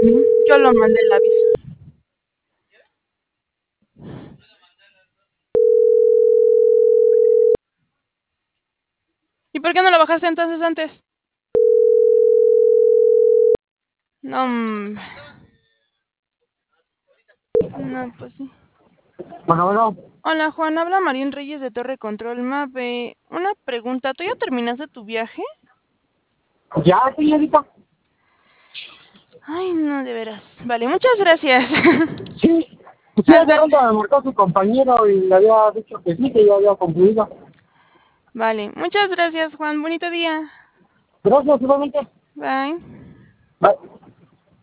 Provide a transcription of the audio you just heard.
Yo lo mandé el aviso. ¿Y por qué no lo bajaste entonces antes? No, no, pues sí. Bueno, bueno, Hola Juan, habla Marín Reyes de Torre Control Mave. Una pregunta, ¿tú ya terminaste tu viaje? ya, señorita. Ay, no, de veras. Vale, muchas gracias. Sí, sí, hace Ándale. rato me marcó su compañero y le había dicho que sí, que ya había concluido. Vale, muchas gracias Juan, bonito día. Gracias, igualmente. Bye. Bye.